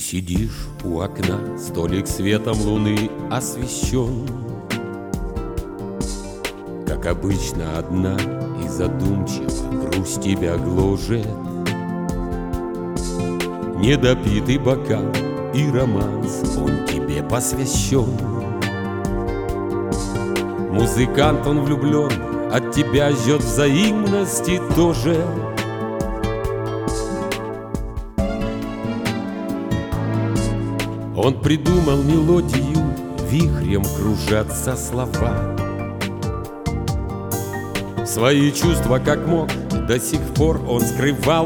сидишь у окна, столик светом луны освещен. Как обычно, одна и задумчиво грусть тебя гложет. Недопитый бокал и романс, он тебе посвящен. Музыкант, он влюблен, от тебя ждет взаимности тоже. Он придумал мелодию, вихрем кружатся слова. Свои чувства как мог, до сих пор он скрывал.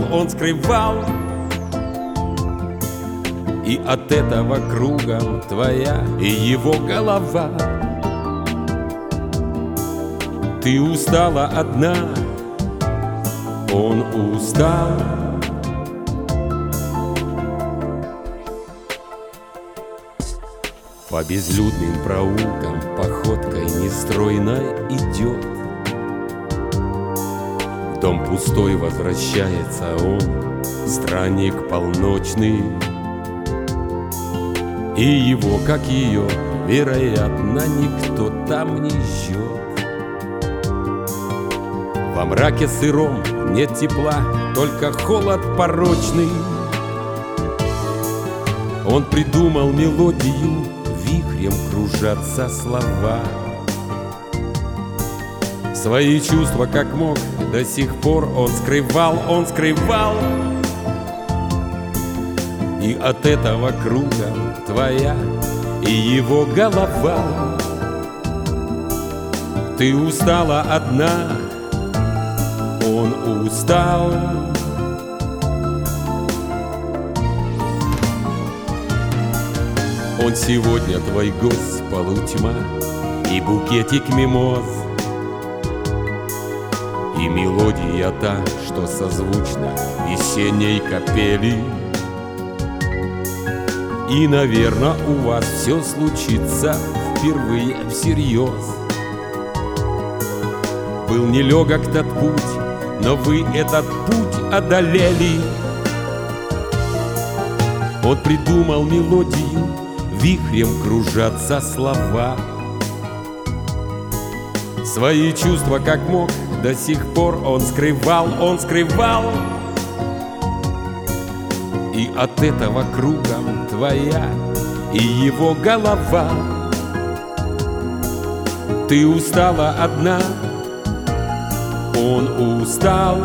И от этого кругом твоя и его голова. Ты устала одна, он устал. По безлюдным проулкам походкой нестройной идет. В дом пустой возвращается он, странник полночный. И его, как ее, вероятно, никто там не ждет. Во мраке сыром нет тепла, только холод порочный. Он придумал мелодию, вихрем кружатся слова. Свои чувства как мог, до сих пор он скрывал. И от этого круга твоя и его голова. Ты устала одна, он устал. Он сегодня твой гость, полутьма и букетик мимоз. И мелодия та, что созвучна весенней капели. И, наверное, у вас все случится впервые всерьез. Был нелегок тот путь, но вы этот путь одолели. Он придумал мелодию, вихрем кружатся слова. Свои чувства как мог, до сих пор он скрывал. И от этого кругом твоя и его голова. Ты устала одна, он устал.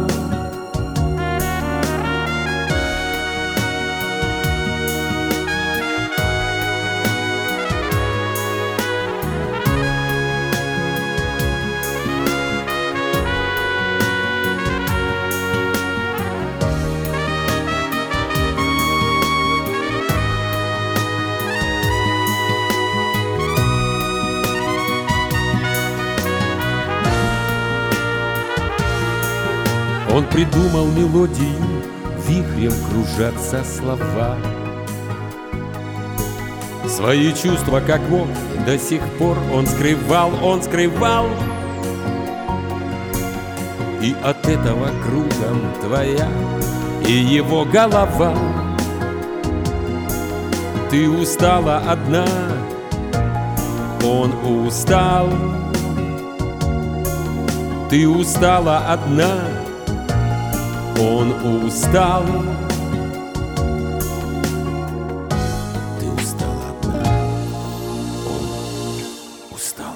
Он придумал мелодию, вихрем кружатся слова. Свои чувства как мог, до сих пор он скрывал. И от этого кругом твоя и его голова. Ты устала одна, он устал. Ты устала одна, он устал. Ты устала одна, он устал.